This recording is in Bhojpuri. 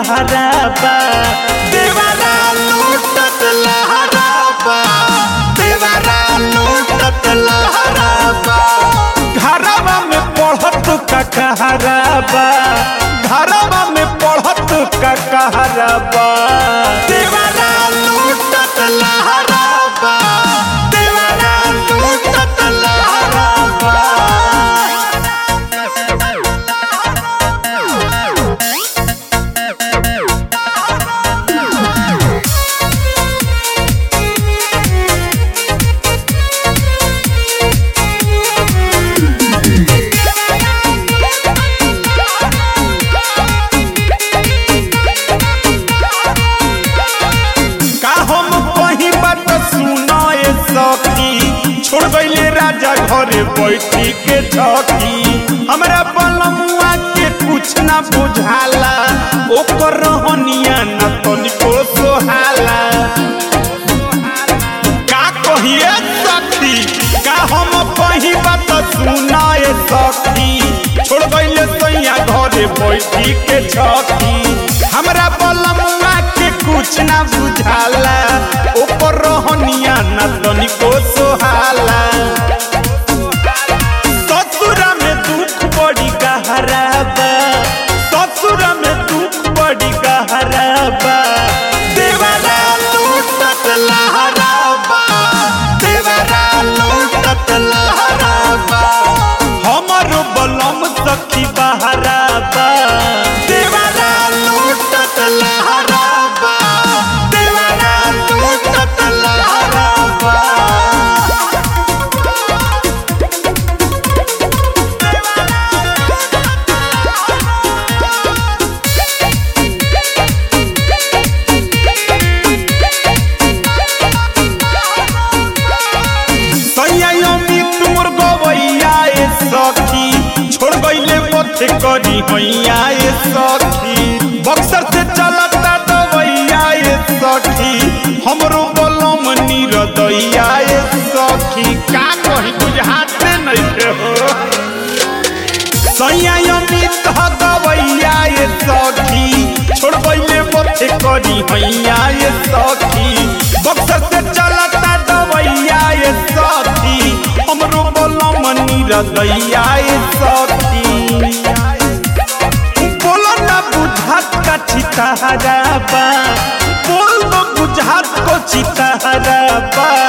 बहराबा देवरा लूटत लहराबा देवरा लूटत लहराबा घरवा में पढ़त का कहराबा घरवा में पढ़त का कहराबा देवरा लूटत लहराबा देवरा लूटत लहराबा। छोड़ गईले राजा घरे बैठी के छकी हमरा बलमुआ के कुछ ना बुझाला ओकर रहनिया न तनिको सोहाला का कहिए सखी का हम कही बात सुनाए सखी छोड़ गईले सैया घरे बैठी के छकी हमरा बलमुआ के कुछ ना बुझाला ओकर रहनिया न तनिको सोहाला ससुर में दुख बड़ी गहराबा ससुर में दुख बड़ी गहराबा देवरा लूटत लहराबा देवरा लूटत लहराबा हमरो बलम सखी बहराबा देवरा लूटत लहराबा देवरा लूटत लहराबा। छोड़ गईले पथे करी हैया ए सखी बक्सर से चलता दवैया ए सखी हमरो बलम निरदैया ए सखी का कही बुझाते नहीं हो सैया अमित दवैया ए सखी छोड़ गईले पथे करी हैया ए सखी बक्सर से चलता दवैया ए सखी हमरो बलम निरदैया ए सखी बोलो ना बुझात का चिताहराबा बोल दो बुझात को चिताहराबा